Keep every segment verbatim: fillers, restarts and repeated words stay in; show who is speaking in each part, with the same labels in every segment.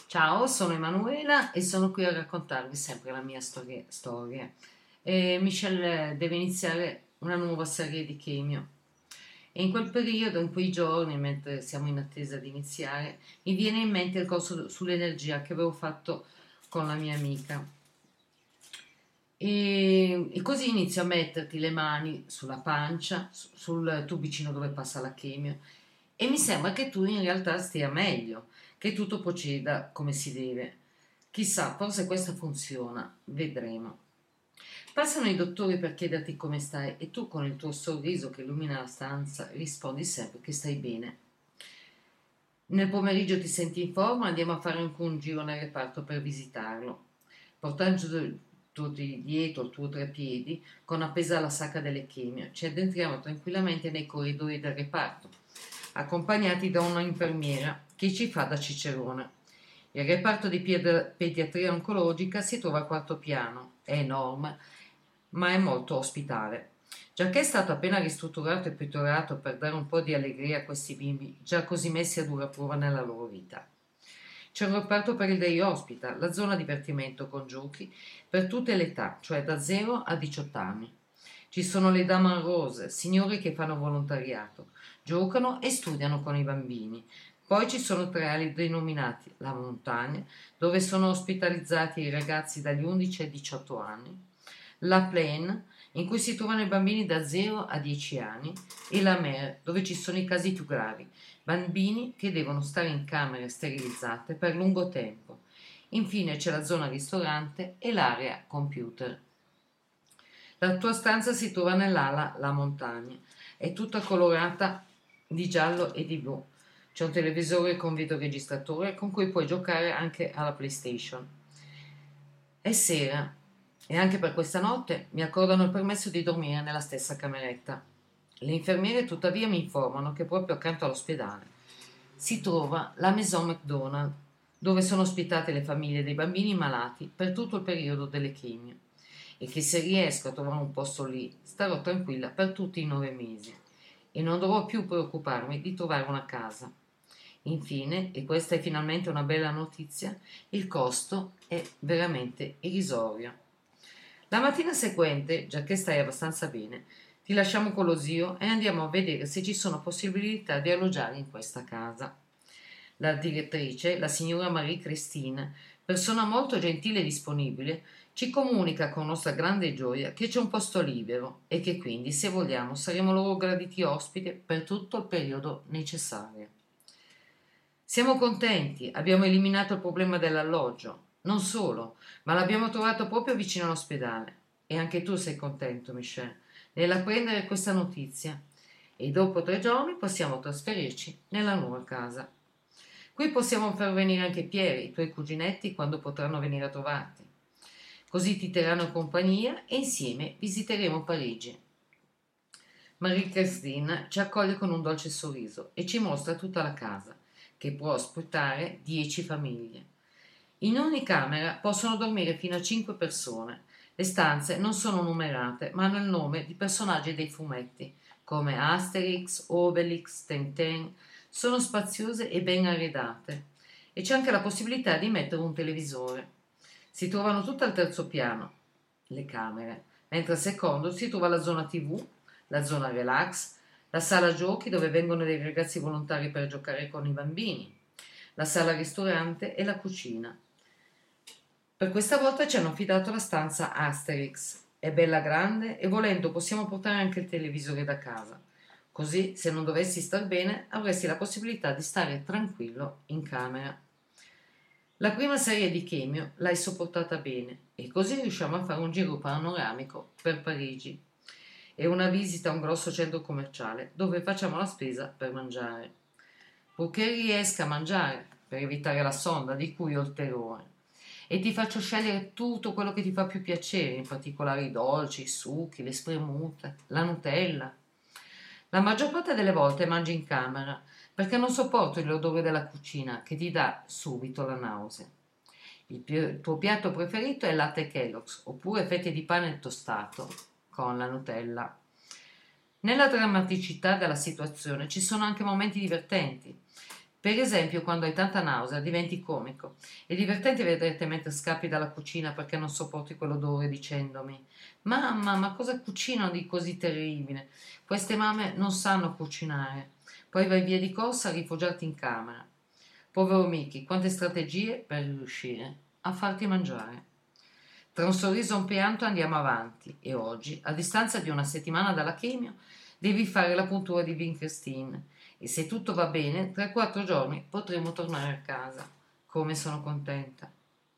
Speaker 1: Ciao, sono Emanuela e sono qui a raccontarvi sempre la mia storia. storia. E Michelle deve iniziare una nuova serie di chemio e in quel periodo, in quei giorni, mentre siamo in attesa di iniziare, mi viene in mente il corso sull'energia che avevo fatto con la mia amica. E, e così inizio a metterti le mani sulla pancia, su- sul tubicino dove passa la chemio e mi sembra che tu in realtà stia meglio, che tutto proceda come si deve. Chissà, forse questa funziona, vedremo. Passano i dottori per chiederti come stai e tu con il tuo sorriso che illumina la stanza rispondi sempre che stai bene. Nel pomeriggio ti senti in forma, andiamo a fare anche un giro nel reparto per visitarlo. Portandoti dietro il tuo treppiedi, con appesa la sacca delle chemie, ci addentriamo tranquillamente nei corridoi del reparto, accompagnati da una infermiera che ci fa da cicerone. Il reparto di pediatria oncologica si trova al quarto piano, è enorme, ma è molto ospitale. Giacché è stato appena ristrutturato e pitturato per dare un po' di allegria a questi bimbi, già così messi a dura prova nella loro vita. C'è un reparto per il day hospital, la zona divertimento con giochi per tutte le età, cioè da zero a diciotto anni. Ci sono le dame rose, signori che fanno volontariato, giocano e studiano con i bambini. Poi ci sono tre ali denominati la montagna, dove sono ospitalizzati i ragazzi dagli undici ai diciotto anni, la plaine, in cui si trovano i bambini da zero a dieci anni, e la mer, dove ci sono i casi più gravi, bambini che devono stare in camere sterilizzate per lungo tempo. Infine c'è la zona ristorante e l'area computer. La tua stanza si trova nell'ala La Montagna, è tutta colorata di giallo e di blu. C'è un televisore con videoregistratore con cui puoi giocare anche alla PlayStation. È sera e anche per questa notte mi accordano il permesso di dormire nella stessa cameretta. Le infermiere tuttavia mi informano che proprio accanto all'ospedale si trova la Maison McDonald, dove sono ospitate le famiglie dei bambini malati per tutto il periodo delle chemie, e che se riesco a trovare un posto lì starò tranquilla per tutti i nove mesi e non dovrò più preoccuparmi di trovare una casa. Infine, e questa è finalmente una bella notizia, il costo è veramente irrisorio. La mattina seguente, già che stai abbastanza bene, ti lasciamo con lo zio e andiamo a vedere se ci sono possibilità di alloggiare in questa casa. La direttrice, la signora Marie-Christine, persona molto gentile e disponibile, ci comunica con nostra grande gioia che c'è un posto libero e che quindi, se vogliamo, saremo loro graditi ospiti per tutto il periodo necessario. Siamo contenti, abbiamo eliminato il problema dell'alloggio. Non solo, ma l'abbiamo trovato proprio vicino all'ospedale. E anche tu sei contento, Michel, nell'apprendere questa notizia. E dopo tre giorni possiamo trasferirci nella nuova casa. Qui possiamo far venire anche Pieri, i tuoi cuginetti, quando potranno venire a trovarti. Così ti terranno compagnia e insieme visiteremo Parigi. Marie-Christine ci accoglie con un dolce sorriso e ci mostra tutta la casa, che può ospitare dieci famiglie. In ogni camera possono dormire fino a cinque persone. Le stanze non sono numerate, ma hanno il nome di personaggi dei fumetti, come Asterix, Obelix, Tintin. Sono spaziose e ben arredate. E c'è anche la possibilità di mettere un televisore. Si trovano tutte al terzo piano, le camere, mentre al secondo si trova la zona tivù, la zona relax, la sala giochi dove vengono dei ragazzi volontari per giocare con i bambini, la sala ristorante e la cucina. Per questa volta ci hanno affidato la stanza Asterix. È bella grande e volendo possiamo portare anche il televisore da casa. Così, se non dovessi star bene, avresti la possibilità di stare tranquillo in camera. La prima serie di chemio l'hai sopportata bene e così riusciamo a fare un giro panoramico per Parigi e una visita a un grosso centro commerciale dove facciamo la spesa per mangiare. Purché riesca a mangiare, per evitare la sonda di cui ho il terrore. E ti faccio scegliere tutto quello che ti fa più piacere, in particolare i dolci, i succhi, le spremute, la Nutella. La maggior parte delle volte mangi in camera, perché non sopporto l'odore della cucina che ti dà subito la nausea. Il, pi- il tuo piatto preferito è latte Kellogg's oppure fette di pane tostato con la Nutella. Nella drammaticità della situazione ci sono anche momenti divertenti. Per esempio, quando hai tanta nausea diventi comico. È divertente vederti mentre scappi dalla cucina perché non sopporti quell'odore dicendomi: Mamma, ma cosa cucinano di così terribile? Queste mamme non sanno cucinare. Poi vai via di corsa a rifugiarti in camera. Povero Mickey, quante strategie per riuscire a farti mangiare. Tra un sorriso e un pianto andiamo avanti e oggi, a distanza di una settimana dalla chemio, devi fare la puntura di Winckelstein e se tutto va bene, tra quattro giorni potremo tornare a casa. Come sono contenta.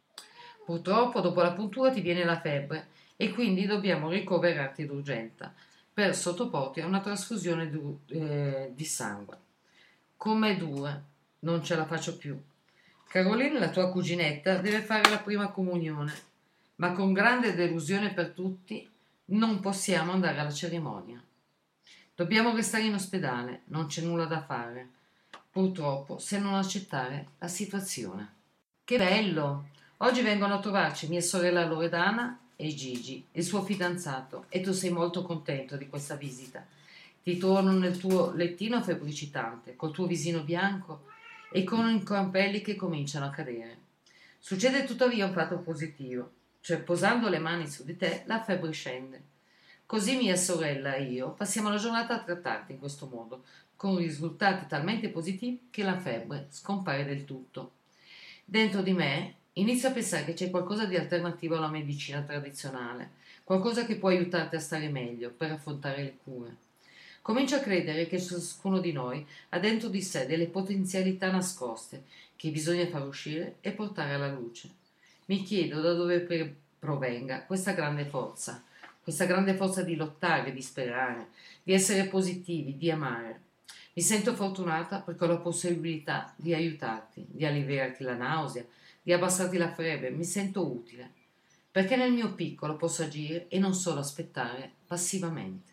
Speaker 1: Purtroppo dopo la puntura ti viene la febbre e quindi dobbiamo ricoverarti d'urgenza per sottoporti a una trasfusione di, eh, di sangue. Com'è dura, non ce la faccio più. Caroline, la tua cuginetta, deve fare la prima comunione, ma con grande delusione per tutti non possiamo andare alla cerimonia. Dobbiamo restare in ospedale, non c'è nulla da fare, purtroppo, se non accettare la situazione. Che bello! Oggi vengono a trovarci mia sorella Loredana e Gigi, il suo fidanzato, e tu sei molto contento di questa visita. Ti trovano nel tuo lettino febbricitante, col tuo visino bianco e con i capelli che cominciano a cadere. Succede tuttavia un fatto positivo, cioè posando le mani su di te la febbre scende. Così mia sorella e io passiamo la giornata a trattarti in questo modo, con risultati talmente positivi che la febbre scompare del tutto. Dentro di me inizio a pensare che c'è qualcosa di alternativo alla medicina tradizionale, qualcosa che può aiutarti a stare meglio per affrontare le cure. Comincio a credere che ciascuno di noi ha dentro di sé delle potenzialità nascoste che bisogna far uscire e portare alla luce. Mi chiedo da dove provenga questa grande forza, questa grande forza di lottare, di sperare, di essere positivi, di amare. Mi sento fortunata perché ho la possibilità di aiutarti, di alleviarti la nausea, di abbassarti la febbre, mi sento utile, perché nel mio piccolo posso agire e non solo aspettare passivamente.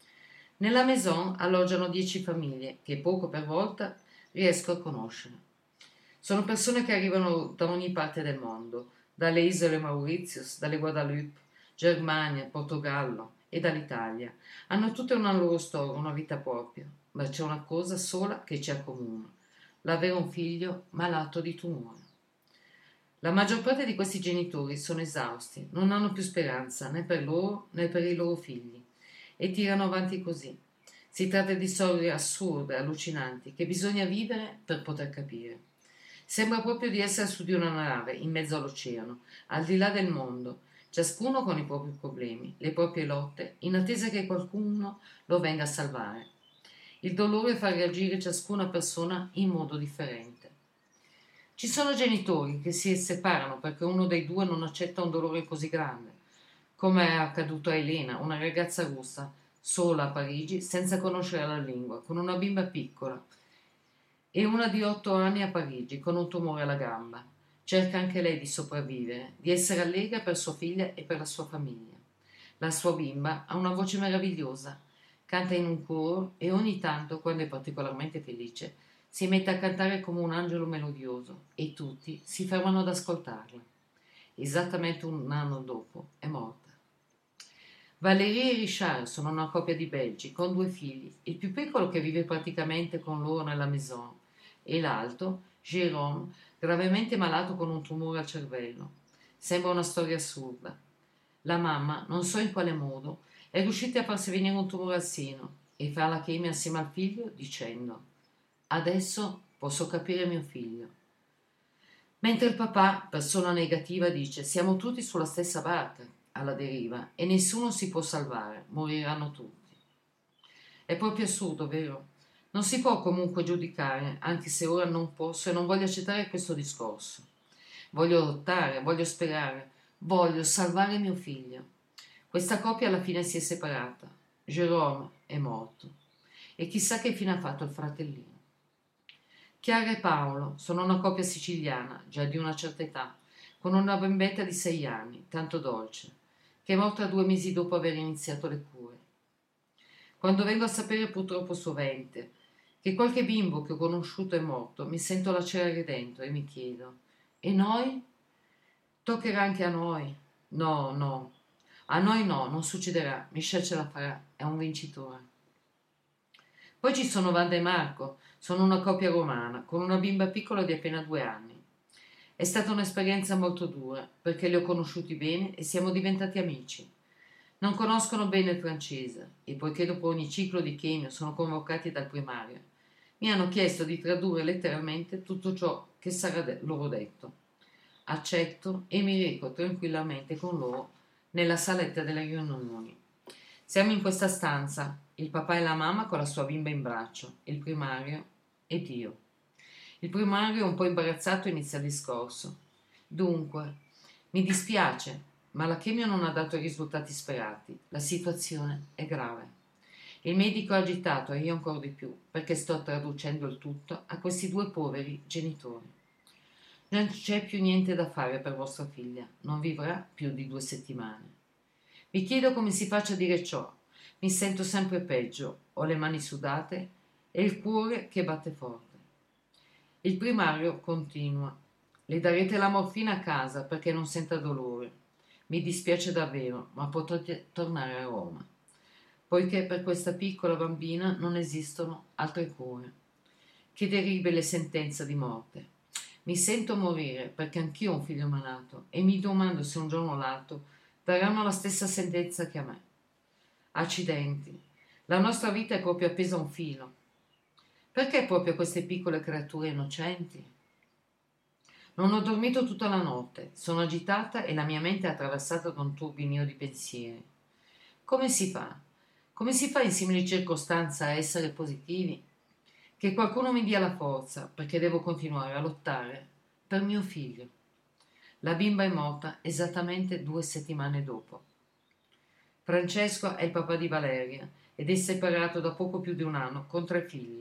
Speaker 1: Nella maison alloggiano dieci famiglie che poco per volta riesco a conoscere. Sono persone che arrivano da ogni parte del mondo, dalle isole Mauritius, dalle Guadalupe, Germania, Portogallo e dall'Italia. Hanno tutte una loro storia, una vita propria, ma c'è una cosa sola che ci accomuna: l'avere un figlio malato di tumore. La maggior parte di questi genitori sono esausti, non hanno più speranza né per loro né per i loro figli e tirano avanti così. Si tratta di storie assurde, allucinanti, che bisogna vivere per poter capire. Sembra proprio di essere su di una nave, in mezzo all'oceano, al di là del mondo, ciascuno con i propri problemi, le proprie lotte, in attesa che qualcuno lo venga a salvare. Il dolore fa reagire ciascuna persona in modo differente. Ci sono genitori che si separano perché uno dei due non accetta un dolore così grande, come è accaduto a Elena, una ragazza russa, sola a Parigi, senza conoscere la lingua, con una bimba piccola, e una di otto anni a Parigi, con un tumore alla gamba. Cerca anche lei di sopravvivere, di essere allegra per sua figlia e per la sua famiglia. La sua bimba ha una voce meravigliosa, canta in un coro e ogni tanto, quando è particolarmente felice, si mette a cantare come un angelo melodioso e tutti si fermano ad ascoltarla. Esattamente un anno dopo è morta. Valérie e Richard sono una coppia di belgi con due figli, il più piccolo che vive praticamente con loro nella maison e l'altro, Jérôme, gravemente malato con un tumore al cervello. Sembra una storia assurda. La mamma, non so in quale modo, è riuscita a farsi venire un tumore al seno e fa la chemia assieme al figlio dicendo: adesso posso capire mio figlio. Mentre il papà, persona negativa, dice: siamo tutti sulla stessa barca, alla deriva, e nessuno si può salvare, moriranno tutti. È proprio assurdo, vero? Non si può comunque giudicare, anche se ora non posso e non voglio accettare questo discorso. Voglio lottare, voglio sperare, voglio salvare mio figlio. Questa coppia alla fine si è separata. Jérôme è morto. E chissà che fine ha fatto il fratellino. Chiara e Paolo sono una coppia siciliana, già di una certa età, con una bambetta di sei anni, tanto dolce, che è morta due mesi dopo aver iniziato le cure. Quando vengo a sapere purtroppo sovente che qualche bimbo che ho conosciuto è morto, mi sento lacerare dentro e mi chiedo: e noi? Toccherà anche a noi? No, no, a noi no, non succederà, Michel ce la farà, è un vincitore. Poi ci sono Wanda e Marco, Sono una coppia romana, con una bimba piccola di appena due anni. È stata un'esperienza molto dura, perché li ho conosciuti bene e siamo diventati amici. Non conoscono bene il francese e poiché dopo ogni ciclo di chemio sono convocati dal primario, mi hanno chiesto di tradurre letteralmente tutto ciò che sarà de- loro detto. Accetto e mi reco tranquillamente con loro nella saletta delle riunioni. Siamo in questa stanza, il papà e la mamma con la sua bimba in braccio, il primario ed io. Il primario, un po' imbarazzato, inizia il discorso. Dunque, mi dispiace, ma la chemio non ha dato i risultati sperati. La situazione è grave. Il medico è agitato e io ancora di più, perché sto traducendo il tutto a questi due poveri genitori. Non c'è più niente da fare per vostra figlia, non vivrà più di due settimane. Vi chiedo come si faccia a dire ciò. Mi sento sempre peggio, ho le mani sudate e il cuore che batte forte. Il primario continua. Le darete la morfina a casa perché non senta dolore. Mi dispiace davvero, ma potrete tornare a Roma, poiché per questa piccola bambina non esistono altre cure. Che terribile sentenza di morte. Mi sento morire perché anch'io ho un figlio malato e mi domando se un giorno o l'altro daranno la stessa sentenza che a me. Accidenti. La nostra vita è proprio appesa a un filo. Perché proprio queste piccole creature innocenti? Non ho dormito tutta la notte, sono agitata e la mia mente è attraversata da un turbinio di pensieri. Come si fa? Come si fa in simili circostanze a essere positivi? Che qualcuno mi dia la forza, perché devo continuare a lottare per mio figlio. La bimba è morta esattamente due settimane dopo. Francesco è il papà di Valeria ed è separato da poco più di un anno con tre figli.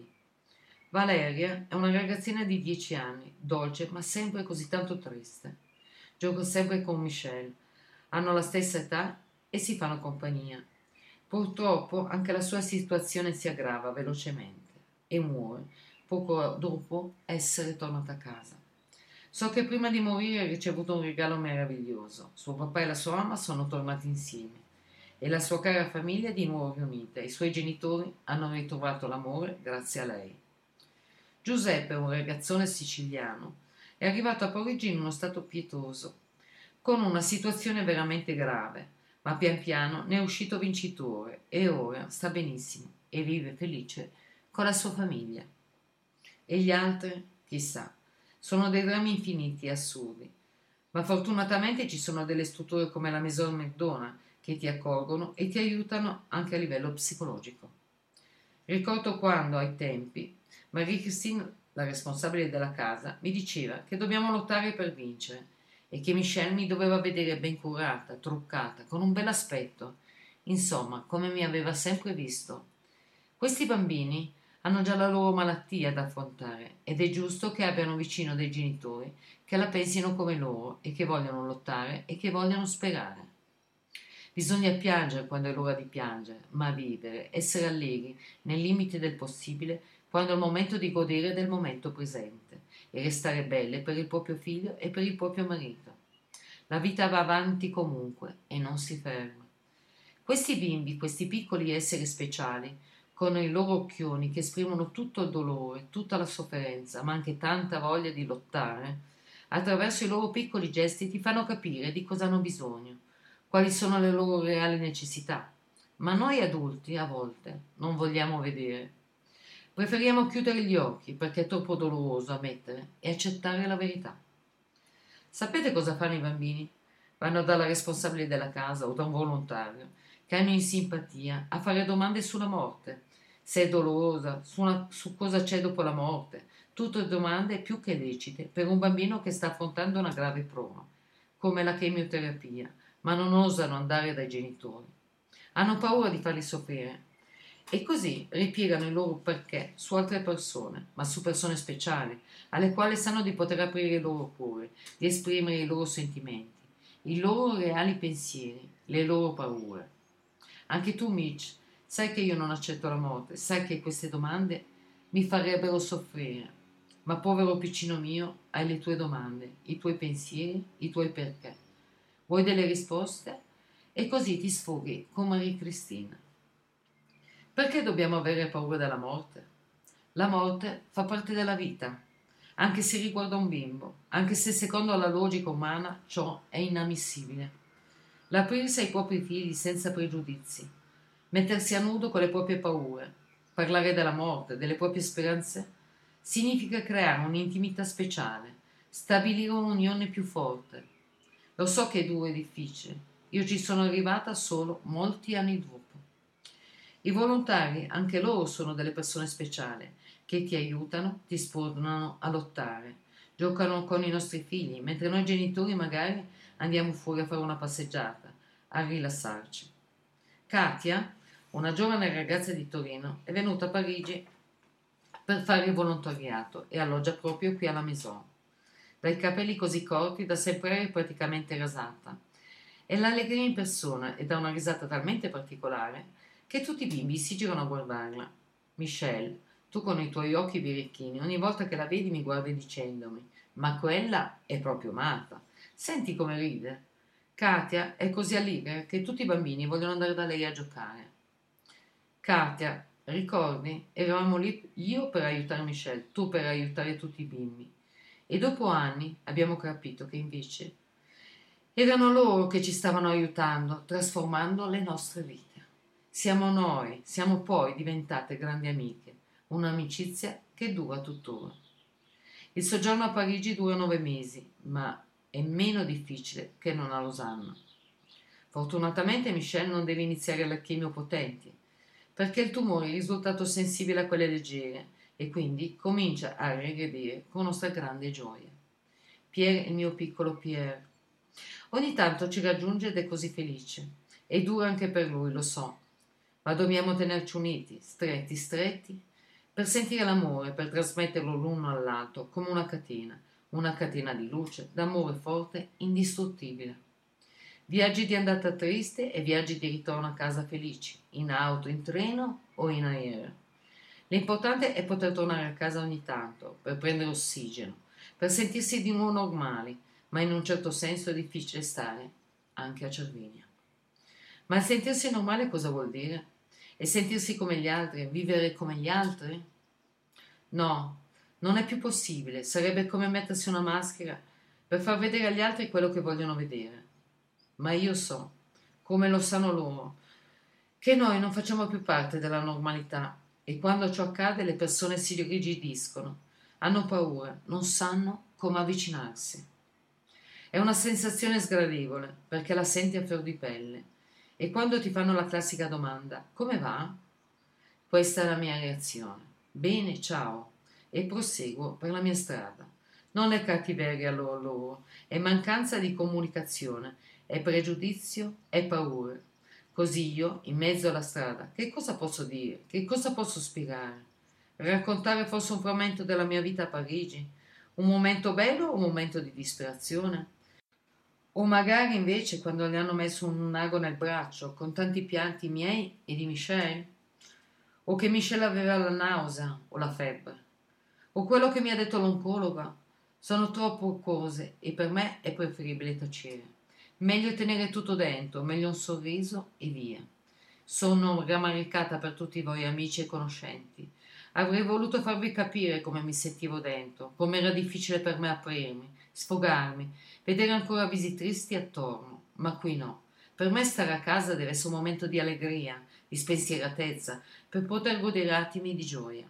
Speaker 1: Valeria è una ragazzina di dieci anni, dolce ma sempre così tanto triste. Gioca sempre con Michel. Hanno la stessa età e si fanno compagnia. Purtroppo anche la sua situazione si aggrava velocemente e muore poco dopo essere tornata a casa. So che prima di morire ha ricevuto un regalo meraviglioso. Suo papà e la sua mamma sono tornati insieme e la sua cara famiglia è di nuovo riunita. I suoi genitori hanno ritrovato l'amore grazie a lei. Giuseppe, un ragazzone siciliano, è arrivato a Parigi in uno stato pietoso, con una situazione veramente grave, ma pian piano ne è uscito vincitore e ora sta benissimo e vive felice con la sua famiglia. E gli altri, chissà, sono dei drammi infiniti e assurdi, ma fortunatamente ci sono delle strutture come la Maison McDonald che ti accolgono e ti aiutano anche a livello psicologico. Ricordo quando, ai tempi, Marie-Christine, la responsabile della casa, mi diceva che dobbiamo lottare per vincere e che Michelle mi doveva vedere ben curata, truccata, con un bel aspetto, insomma, come mi aveva sempre visto. Questi bambini hanno già la loro malattia da affrontare ed è giusto che abbiano vicino dei genitori che la pensino come loro e che vogliono lottare e che vogliono sperare. Bisogna piangere quando è l'ora di piangere, ma vivere, essere allegri, nei limiti del possibile, quando è il momento di godere del momento presente e restare belle per il proprio figlio e per il proprio marito. La vita va avanti comunque e non si ferma. Questi bimbi, questi piccoli esseri speciali, con i loro occhioni che esprimono tutto il dolore, tutta la sofferenza, ma anche tanta voglia di lottare, attraverso i loro piccoli gesti ti fanno capire di cosa hanno bisogno, quali sono le loro reali necessità. Ma noi adulti, a volte, non vogliamo vedere. Preferiamo chiudere gli occhi perché è troppo doloroso ammettere e accettare la verità. Sapete cosa fanno i bambini? Vanno dalla responsabile della casa o da un volontario che hanno in simpatia a fare domande sulla morte, se è dolorosa, su, una, su cosa c'è dopo la morte, tutte domande più che lecite per un bambino che sta affrontando una grave prova, come la chemioterapia, ma non osano andare dai genitori. Hanno paura di farli soffrire e così ripiegano il loro perché su altre persone, ma su persone speciali, alle quali sanno di poter aprire il loro cuore, di esprimere i loro sentimenti, i loro reali pensieri, le loro paure. Anche tu, Mitch, sai che io non accetto la morte, sai che queste domande mi farebbero soffrire, ma povero piccino mio, hai le tue domande, i tuoi pensieri, i tuoi perché. Vuoi delle risposte? E così ti sfoghi con Marie Cristina. Perché dobbiamo avere paura della morte? La morte fa parte della vita, anche se riguarda un bimbo, anche se secondo la logica umana ciò è inammissibile. L'aprirsi ai propri figli senza pregiudizi, mettersi a nudo con le proprie paure, parlare della morte, delle proprie speranze, significa creare un'intimità speciale, stabilire un'unione più forte. Lo so che è duro e difficile, io ci sono arrivata solo molti anni dopo. I volontari, anche loro sono delle persone speciali, che ti aiutano, ti spronano a lottare, giocano con i nostri figli, mentre noi genitori magari andiamo fuori a fare una passeggiata, a rilassarci. Katia, una giovane ragazza di Torino, è venuta a Parigi per fare il volontariato e alloggia proprio qui alla Maison. Dai capelli così corti da sembrare praticamente rasata. E l'allegria in persona e da una risata talmente particolare che tutti i bimbi si girano a guardarla. Michelle, tu con i tuoi occhi birichini, ogni volta che la vedi mi guardi dicendomi: ma quella è proprio matta. Senti come ride. Katia è così allegra che tutti i bambini vogliono andare da lei a giocare. Katia, ricordi? Eravamo lì io per aiutare Michelle, tu per aiutare tutti i bimbi. E dopo anni abbiamo capito che invece erano loro che ci stavano aiutando, trasformando le nostre vite. Siamo noi, siamo poi diventate grandi amiche, un'amicizia che dura tuttora. Il soggiorno a Parigi dura nove mesi, ma è meno difficile che non a Losanna. Fortunatamente Michelle non deve iniziare le chemio potenti, perché il tumore è risultato sensibile a quelle leggere e quindi comincia a regredire con nostra grande gioia. Pierre, il mio piccolo Pierre, ogni tanto ci raggiunge ed è così felice. È dura anche per lui, lo so, ma dobbiamo tenerci uniti, stretti, stretti, per sentire l'amore, per trasmetterlo l'uno all'altro come una catena, una catena di luce, d'amore forte, indistruttibile. Viaggi di andata triste e viaggi di ritorno a casa felici, in auto, in treno o in aereo. L'importante è poter tornare a casa ogni tanto, per prendere ossigeno, per sentirsi di nuovo normali, ma in un certo senso è difficile stare anche a Cervinia. Ma il sentirsi normale cosa vuol dire? E sentirsi come gli altri, vivere come gli altri? No, non è più possibile, sarebbe come mettersi una maschera per far vedere agli altri quello che vogliono vedere. Ma io so, come lo sanno loro, che noi non facciamo più parte della normalità e quando ciò accade le persone si irrigidiscono, hanno paura, non sanno come avvicinarsi. È una sensazione sgradevole perché la senti a fior di pelle e quando ti fanno la classica domanda come va? Questa è la mia reazione. Bene, ciao, e proseguo per la mia strada. Non è cattiveria loro loro, è mancanza di comunicazione, è pregiudizio, è paura. Così io, in mezzo alla strada, che cosa posso dire? Che cosa posso spiegare? Raccontare forse un frammento della mia vita a Parigi? Un momento bello o un momento di disperazione? O magari invece quando le hanno messo un ago nel braccio, con tanti pianti miei e di Michelle? O che Michelle aveva la nausea o la febbre? O quello che mi ha detto l'oncologa? Sono troppe cose e per me è preferibile tacere. Meglio tenere tutto dentro, meglio un sorriso e via. Sono rammaricata per tutti voi amici e conoscenti. Avrei voluto farvi capire come mi sentivo dentro, come era difficile per me aprirmi, sfogarmi, vedere ancora visi tristi attorno, ma qui no. Per me stare a casa deve essere un momento di allegria, di spensieratezza, per poter godere attimi di gioia.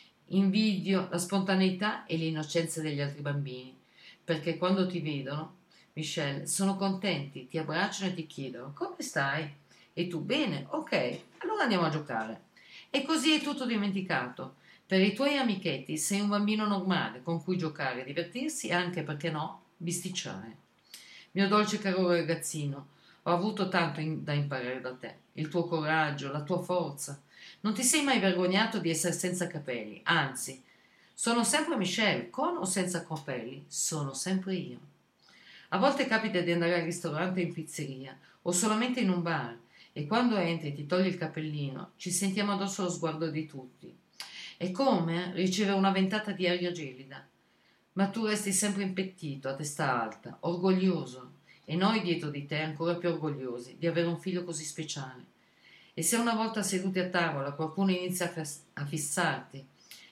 Speaker 1: Invidio la spontaneità e l'innocenza degli altri bambini, perché quando ti vedono, Michelle, sono contenti, ti abbracciano e ti chiedono come stai? E tu bene? Ok, allora andiamo a giocare. E così è tutto dimenticato. Per i tuoi amichetti sei un bambino normale con cui giocare, divertirsi e anche, perché no, bisticciare. Mio dolce caro ragazzino, ho avuto tanto in- da imparare da te. Il tuo coraggio, la tua forza. Non ti sei mai vergognato di essere senza capelli, anzi, sono sempre Michelle, con o senza capelli, sono sempre io. A volte capita di andare al ristorante o in pizzeria, o solamente in un bar, e quando entri e ti togli il cappellino, ci sentiamo addosso lo sguardo di tutti. È come ricevere una ventata di aria gelida. Ma tu resti sempre impettito, a testa alta, orgoglioso, e noi dietro di te ancora più orgogliosi di avere un figlio così speciale. E se una volta seduti a tavola qualcuno inizia a, fes- a fissarti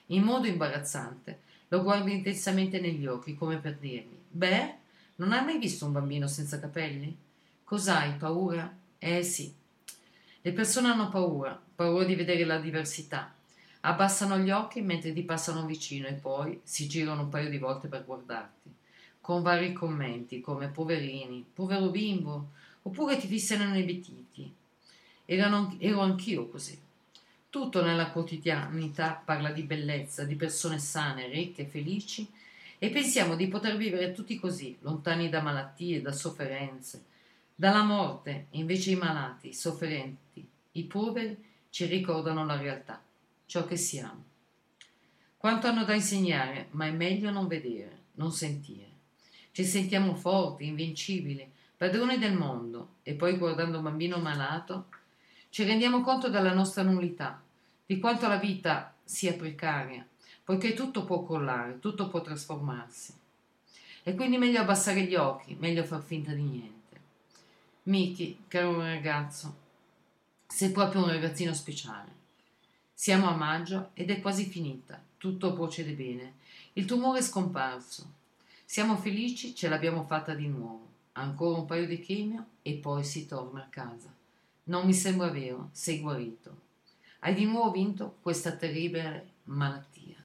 Speaker 1: In modo imbarazzante lo guardo intensamente negli occhi, come per dirgli: Beh, non hai mai visto un bambino senza capelli? Cos'hai, paura? Eh sì. Le persone hanno paura, paura di vedere la diversità. Abbassano gli occhi mentre ti passano vicino e poi si girano un paio di volte per guardarti, con vari commenti come poverini, povero bimbo, oppure ti fissano inebetiti. Erano, ero anch'io così. Tutto nella quotidianità parla di bellezza, di persone sane, ricche, felici, e pensiamo di poter vivere tutti così, lontani da malattie, da sofferenze, dalla morte. Invece i malati, i sofferenti, i poveri ci ricordano la realtà, ciò che siamo. Quanto hanno da insegnare, ma è meglio non vedere, non sentire. Ci sentiamo forti, invincibili, padroni del mondo, e poi guardando un bambino malato ci rendiamo conto della nostra nullità, di quanto la vita sia precaria, poiché tutto può crollare, tutto può trasformarsi. E quindi meglio abbassare gli occhi, meglio far finta di niente. Miki, caro ragazzo, sei proprio un ragazzino speciale. Siamo a maggio ed è quasi finita, tutto procede bene. Il tumore è scomparso. Siamo felici, ce l'abbiamo fatta di nuovo. Ancora un paio di chemio e poi si torna a casa. Non mi sembra vero, sei guarito. Hai di nuovo vinto questa terribile malattia.